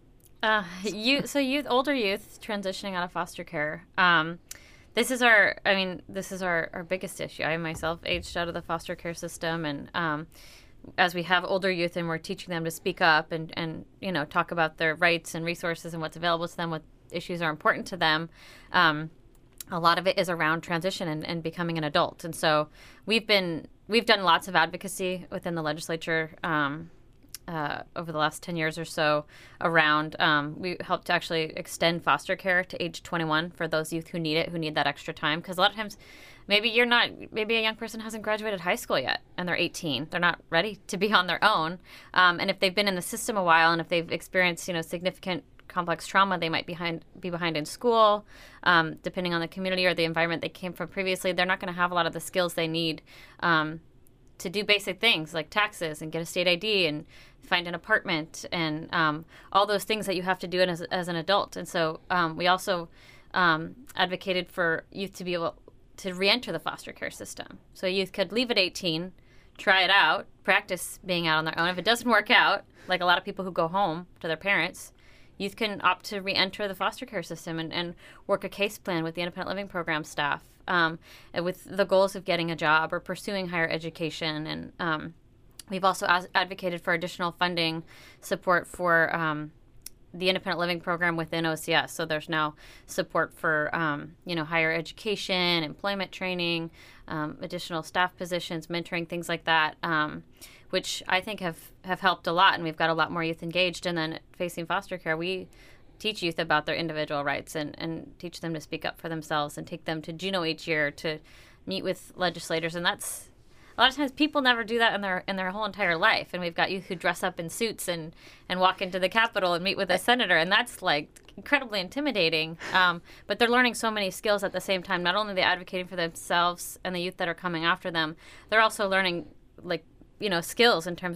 Speaker 6: Uh, you, so youth, older youth transitioning out of foster care. Um, this is our, I mean, this is our, our biggest issue. I myself aged out of the foster care system, and um, as we have older youth and we're teaching them to speak up and, and, you know, talk about their rights and resources and what's available to them, what issues are important to them, um, a lot of it is around transition and, and becoming an adult. And so we've been, we've done lots of advocacy within the legislature, um, Uh, over the last ten years or so around, um, we helped to actually extend foster care to age twenty-one for those youth who need it, who need that extra time. Because a lot of times, maybe you're not, maybe a young person hasn't graduated high school yet and they're eighteen. They're not ready to be on their own. Um, and if they've been in the system a while and if they've experienced, you know, significant complex trauma, they might behind, be behind in school, um, depending on the community or the environment they came from previously. They're not going to have a lot of the skills they need um, to do basic things like taxes and get a state I D and find an apartment and um, all those things that you have to do as, as an adult. And so um, we also um, advocated for youth to be able to re-enter the foster care system. So youth could leave at eighteen, try it out, practice being out on their own. If it doesn't work out, like a lot of people who go home to their parents, youth can opt to re-enter the foster care system and, and work a case plan with the independent living program staff um, and with the goals of getting a job or pursuing higher education. And um, we've also as- advocated for additional funding support for um, the independent living program within O C S. So there's now support for, um, you know, higher education, employment training, um, additional staff positions, mentoring, things like that, um, which I think have, have helped a lot. And we've got a lot more youth engaged. And then Facing Foster Care, we teach youth about their individual rights and, and teach them to speak up for themselves and take them to Juneau each year to meet with legislators. And that's, a lot of times people never do that in their in their whole entire life. And we've got youth who dress up in suits and, and walk into the Capitol and meet with a senator. And that's like incredibly intimidating. Um, but they're learning so many skills at the same time. Not only are they advocating for themselves and the youth that are coming after them, they're also learning like, you know, skills in terms of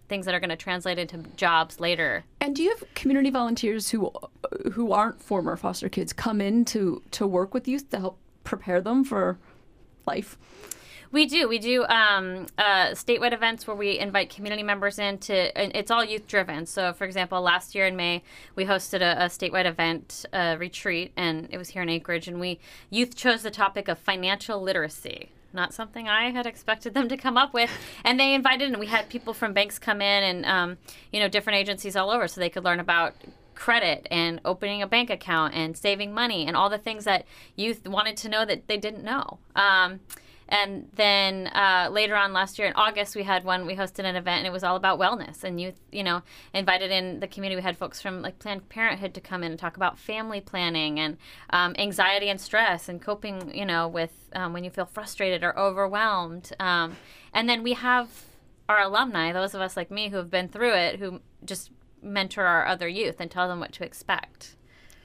Speaker 6: things that are going to translate into jobs later.
Speaker 1: And do you have community volunteers who who aren't former foster kids come in to, to work with youth to help prepare them for life?
Speaker 6: We do. We do um, uh, statewide events where we invite community members in to, and it's all youth driven. So, for example, last year in May, we hosted a, a statewide event uh, retreat, and it was here in Anchorage, and we youth chose the topic of financial literacy. Not something I had expected them to come up with. And they invited, and we had people from banks come in and, um, you know, different agencies all over so they could learn about credit and opening a bank account and saving money and all the things that youth wanted to know that they didn't know. Um, and then uh, later on last year in August, we had one, we hosted an event, and it was all about wellness. And youth, you know, invited in the community. We had folks from like Planned Parenthood to come in and talk about family planning and um, anxiety and stress and coping, you know, with um, when you feel frustrated or overwhelmed. Um, and then we have our alumni, those of us like me who have been through it, who just mentor our other youth and tell them what to expect.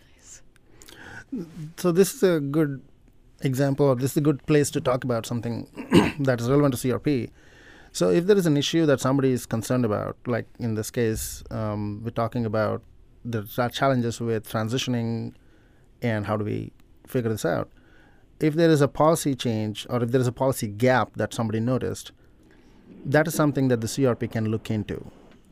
Speaker 7: So this is a good example, or this is a good place to talk about something that is relevant to C R P. So if there is an issue that somebody is concerned about, like in this case, um, we're talking about the challenges with transitioning and how do we figure this out. If there is a policy change or if there is a policy gap that somebody noticed, that is something that the C R P can look into,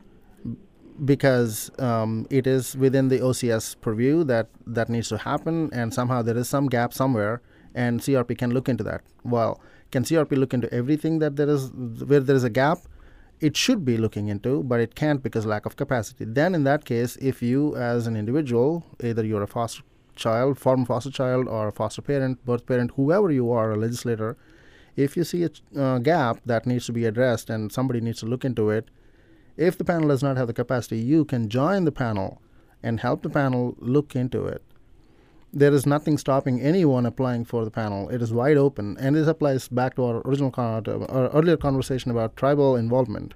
Speaker 7: because um, it is within the O C S purview that that needs to happen, and somehow there is some gap somewhere, and C R P can look into that. Well, can C R P look into everything that there is, where there is a gap? It should be looking into, but it can't because lack of capacity. Then in that case, if you as an individual, either you're a foster child, former foster child, or a foster parent, birth parent, whoever you are, a legislator, if you see a uh, gap that needs to be addressed and somebody needs to look into it, if the panel does not have the capacity, you can join the panel and help the panel look into it. There is nothing stopping anyone applying for the panel. It is wide open, and this applies back to our original con- our earlier conversation about tribal involvement.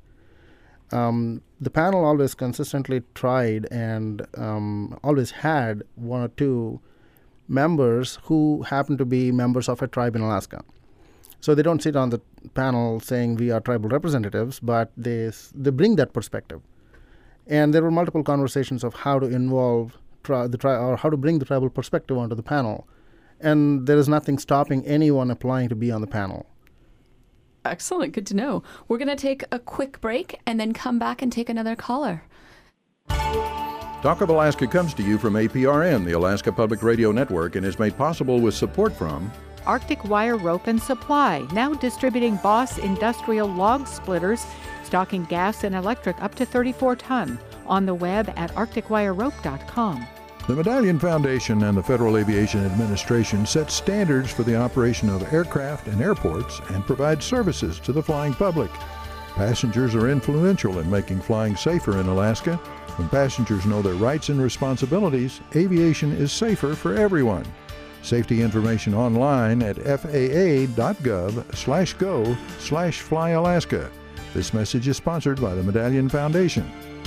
Speaker 7: Um, the panel always consistently tried and um, always had one or two members who happen to be members of a tribe in Alaska. So they don't sit on the panel saying we are tribal representatives, but they they bring that perspective. And there were multiple conversations of how to involve tri- the tri- or how to bring the tribal perspective onto the panel. And there is nothing stopping anyone applying to be on the panel.
Speaker 1: Excellent. Good to know. We're going to take a quick break and then come back and take another caller.
Speaker 2: Talk of Alaska comes to you from A P R N, the Alaska Public Radio Network, and is made possible with support from
Speaker 4: Arctic Wire Rope and Supply, now distributing Boss Industrial Log Splitters, stocking gas and electric up to thirty-four ton. On the web at arctic wire rope dot com.
Speaker 3: The Medallion Foundation and the Federal Aviation Administration set standards for the operation of aircraft and airports and provide services to the flying public. Passengers are influential in making flying safer in Alaska. When passengers know their rights and responsibilities, aviation is safer for everyone. Safety information online at f a a dot gov slash go slash fly Alaska. This message is sponsored by the Medallion Foundation.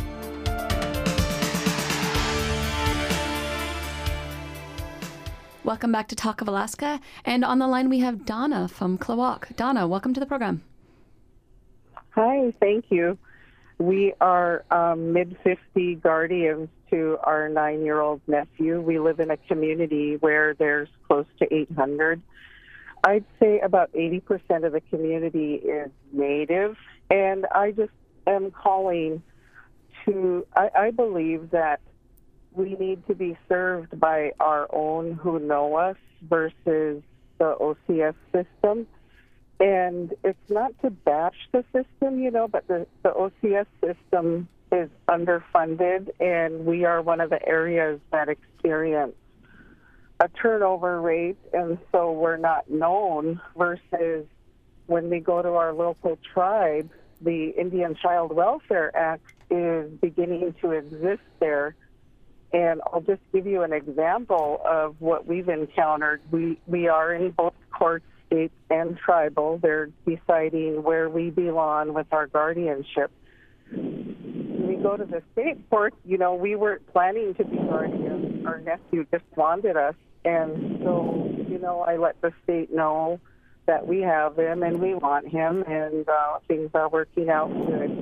Speaker 1: Welcome back to Talk of Alaska. And on the line we have Donna from Klawock. Donna, welcome to the program.
Speaker 12: Hi, thank you. We are um, mid fifty guardians to our nine-year-old nephew. We live in a community where there's close to eight hundred. I'd say about eighty percent of the community is Native, and I just am calling to, I, I believe that we need to be served by our own who know us versus the O C S system. And it's not to bash the system, you know, but the, the O C S system is underfunded, and we are one of the areas that experience a turnover rate, and so we're not known, versus when we go to our local tribe, the Indian Child Welfare Act is beginning to exist there. And I'll just give you an example of what we've encountered. We, we are in both courts, state and tribal. They're deciding where we belong with our guardianship. We go to the state court, you know, we weren't planning to be guardians. Our nephew just wanted us. And so, you know, I let the state know that we have him and we want him, and uh, things are working out good.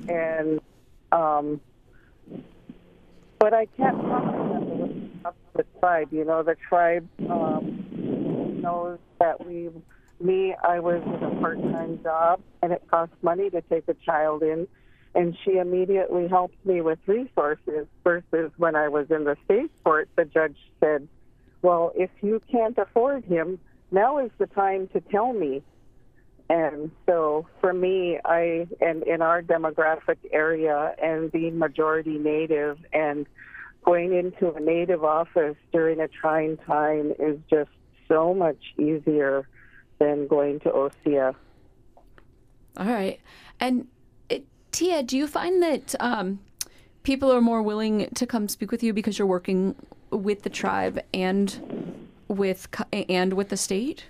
Speaker 12: and um, but I can't talk to them with the tribe. You know, the tribe um, knows that we, me, I was in a part-time job, and it costs money to take a child in, and she immediately helped me with resources. Versus when I was in the state court, the judge said, "Well, if you can't afford him, now is the time to tell me." And so for me, I and in our demographic area and being majority Native and going into a Native office during a trying time is just so much easier than going to O C S.
Speaker 1: All right. And uh, Tia, do you find that um, people are more willing to come speak with you because you're working with the tribe and with and with the state?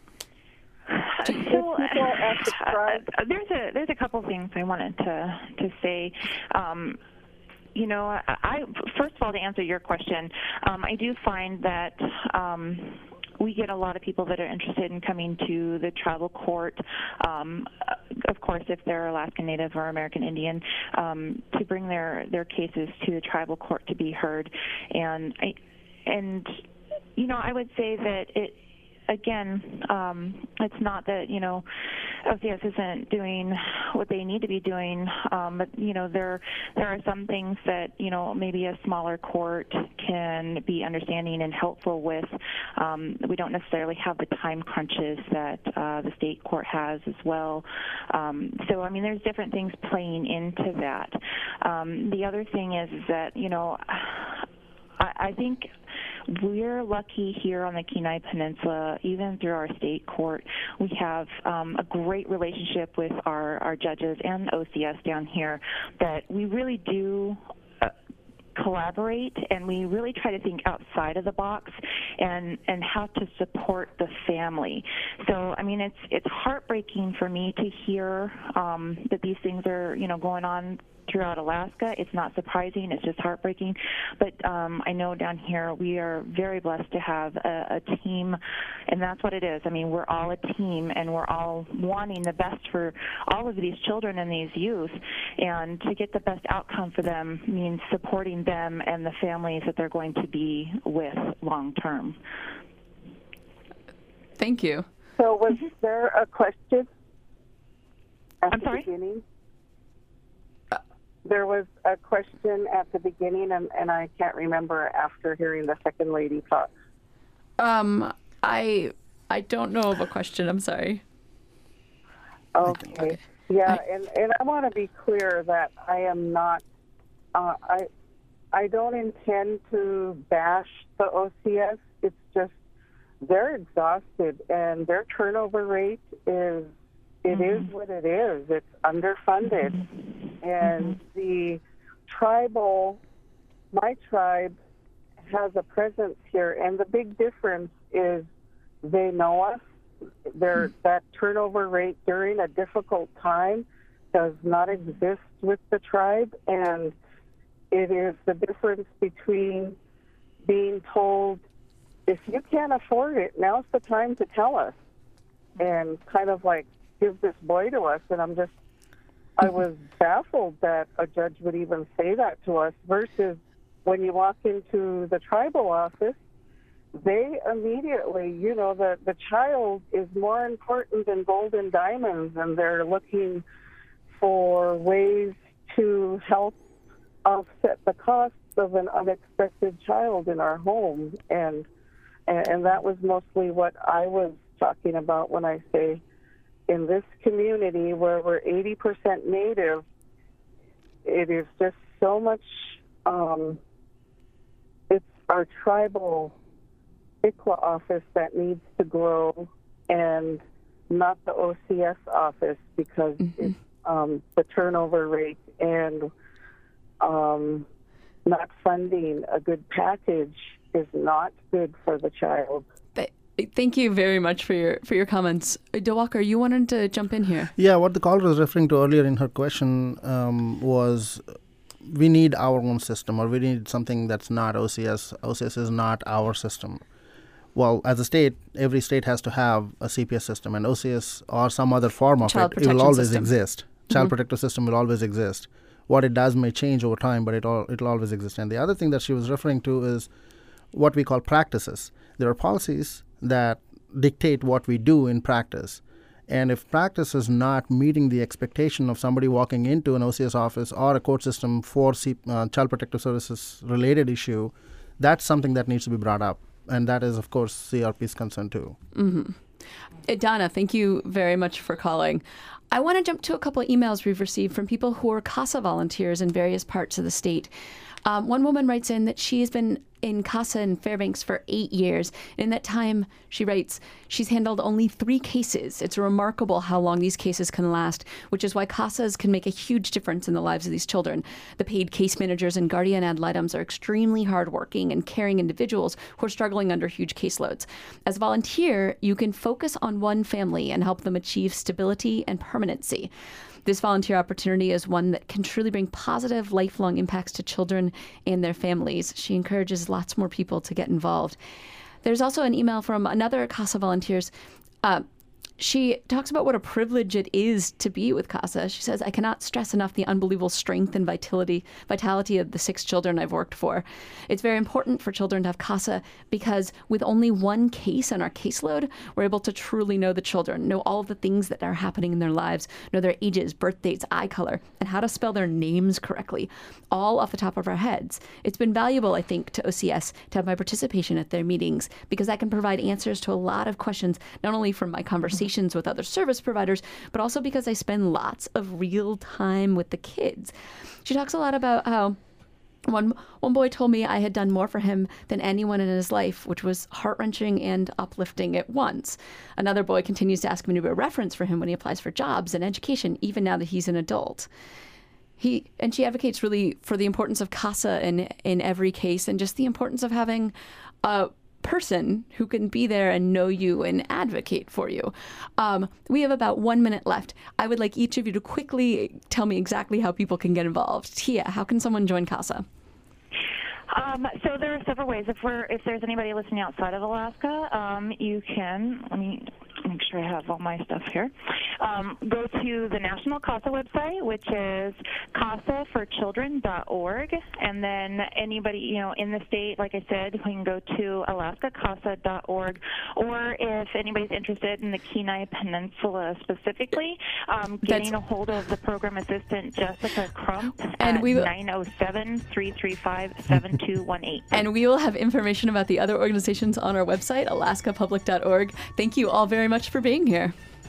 Speaker 5: So, uh, there's a there's a couple things I wanted to to say. Um, you know, I, I first of all, to answer your question, um, I do find that um, we get a lot of people that are interested in coming to the tribal court. Um, of course, if they're Alaskan Native or American Indian, um, to bring their their cases to the tribal court to be heard, and I, and you know, I would say that it. Again, um, it's not that, you know, O C S isn't doing what they need to be doing, um, but, you know, there there are some things that, you know, maybe a smaller court can be understanding and helpful with. Um, we don't necessarily have the time crunches that uh, the state court has as well. Um, so, I mean, there's different things playing into that. Um, the other thing is, is that, you know, I, I think we're lucky here on the Kenai Peninsula, even through our state court. We have um, a great relationship with our, our judges and O C S down here, that we really do uh, collaborate, and we really try to think outside of the box and, and how to support the family. So, I mean, it's it's heartbreaking for me to hear um, that these things are, you know, going on throughout Alaska. It's not surprising. It's just heartbreaking. But um, I know down here we are very blessed to have a, a team, and that's what it is. I mean, we're all a team, and we're all wanting the best for all of these children and these youth. And to get the best outcome for them means supporting them and the families that they're going to be with long term.
Speaker 1: Thank you.
Speaker 12: So was there a question at
Speaker 5: I'm
Speaker 12: the
Speaker 5: sorry?
Speaker 12: beginning? There was a question at the beginning, and, and I can't remember after hearing the second lady talk.
Speaker 1: Um, I I don't know of a question. I'm sorry.
Speaker 12: Okay. okay. Yeah, I, and, and I want to be clear that I am not, uh, I I don't intend to bash the O C S. It's just they're exhausted, and their turnover rate is, it mm-hmm. is what it is. It's underfunded. Mm-hmm. And mm-hmm. the tribal, my tribe has a presence here, and the big difference is they know us. Their, mm-hmm. that turnover rate during a difficult time does not exist with the tribe, and it is the difference between being told, if you can't afford it, now's the time to tell us, and kind of like give this boy to us. And I'm just, I was baffled that a judge would even say that to us, versus when you walk into the tribal office, they immediately, you know, the, the child is more important than gold and diamonds, and they're looking for ways to help offset the costs of an unexpected child in our home. And, and, and that was mostly what I was talking about when I say, in this community where we're eighty percent Native, it is just so much, um, it's our tribal I C L A office that needs to grow, and not the O C S office, because mm-hmm. it's, um, the turnover rate and um, not funding a good package is not good for the child.
Speaker 1: Thank you very much for your for your comments. Diwakar, you wanted to jump in here.
Speaker 7: Yeah, what the caller was referring to earlier in her question um, was we need our own system, or we need something that's not O C S. O C S is not our system. Well, as a state, every state has to have a C P S system, and O C S or some other form of
Speaker 1: Child
Speaker 7: it, it will always
Speaker 1: system.
Speaker 7: exist. Child
Speaker 1: Mhm.
Speaker 7: protective system will always exist. What it does may change over time, but it all it'll always exist. And the other thing that she was referring to is what we call practices. There are policies that dictate what we do in practice. And if practice is not meeting the expectation of somebody walking into an O C S office or a court system for C- uh, child protective services related issue, that's something that needs to be brought up. And that is, of course, C R P's concern too.
Speaker 1: Mm-hmm. Uh, Donna, thank you very much for calling. I want to jump to a couple of emails we've received from people who are CASA volunteers in various parts of the state. Um, one woman writes in that she has been in CASA in Fairbanks for eight years. In that time, she writes, she's handled only three cases. It's remarkable how long these cases can last, which is why CASAs can make a huge difference in the lives of these children. The paid case managers and guardian ad litems are extremely hardworking and caring individuals who are struggling under huge caseloads. As a volunteer, you can focus on one family and help them achieve stability and permanency. This volunteer opportunity is one that can truly bring positive, lifelong impacts to children and their families. She encourages lots more people to get involved. There's also an email from another CASA volunteers. Uh, She talks about what a privilege it is to be with CASA. She says, I cannot stress enough the unbelievable strength and vitality, vitality of the six children I've worked for. It's very important for children to have CASA because with only one case on our caseload, we're able to truly know the children, know all of the things that are happening in their lives, know their ages, birth dates, eye color, and how to spell their names correctly, all off the top of our heads. It's been valuable, I think, to O C S to have my participation at their meetings because I can provide answers to a lot of questions, not only from my conversation with other service providers, but also because I spend lots of real time with the kids. She talks a lot about how one one boy told me I had done more for him than anyone in his life, which was heart-wrenching and uplifting at once. Another boy continues to ask me to be a reference for him when he applies for jobs and education, even now that he's an adult. He and she advocates really for the importance of CASA in in every case and just the importance of having a person who can be there and know you and advocate for you. Um, we have about one minute left. I would like each of you to quickly tell me exactly how people can get involved. Tia, how can someone join CASA?
Speaker 5: Um, so there are several ways. If we're if there's anybody listening outside of Alaska, um, you can let me make sure I have all my stuff here. Um, go to the National CASA website, which is casa for children dot org, and then anybody you know in the state, like I said, we can go to alaska casa dot org, or if anybody's interested in the Kenai Peninsula specifically, um, getting That's... a hold of the program assistant Jessica Crump
Speaker 1: and
Speaker 5: at
Speaker 1: we
Speaker 5: nine oh seven, three three five, seven two one eight.
Speaker 1: And we will have information about the other organizations on our website, alaska public dot org. Thank you all very much for being here.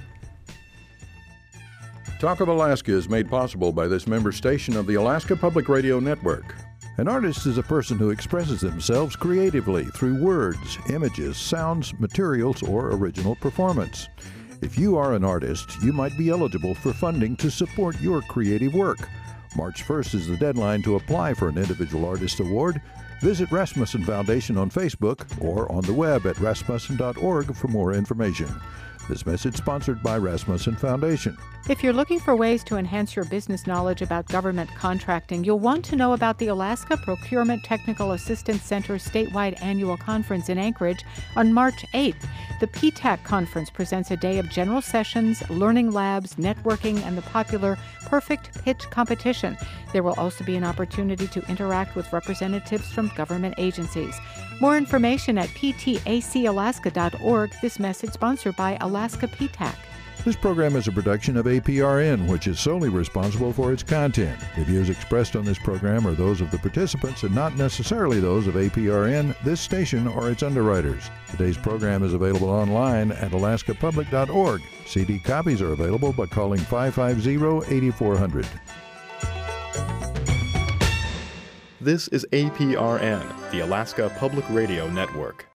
Speaker 2: Talk of Alaska is made possible by this member station of the Alaska Public Radio Network.
Speaker 3: An artist is a person who expresses themselves creatively through words, images, sounds, materials, or original performance. If you are an artist, you might be eligible for funding to support your creative work. March first is the deadline to apply for an Individual Artist Award. Visit Rasmussen Foundation on Facebook or on the web at rasmussen dot org for more information. This message sponsored by Rasmussen Foundation.
Speaker 4: If you're looking for ways to enhance your business knowledge about government contracting, you'll want to know about the Alaska Procurement Technical Assistance Center statewide annual conference in Anchorage on March eighth. The P TAC conference presents a day of general sessions, learning labs, networking, and the popular Perfect Pitch competition. There will also be an opportunity to interact with representatives from government agencies. More information at p t a c alaska dot org. This message sponsored by Alaska P TAC.
Speaker 3: This program is a production of A P R N, which is solely responsible for its content. The views expressed on this program are those of the participants and not necessarily those of A P R N, this station, or its underwriters. Today's program is available online at alaska public dot org. C D copies are available by calling five five zero, eight four zero zero.
Speaker 13: This is A P R N, the Alaska Public Radio Network.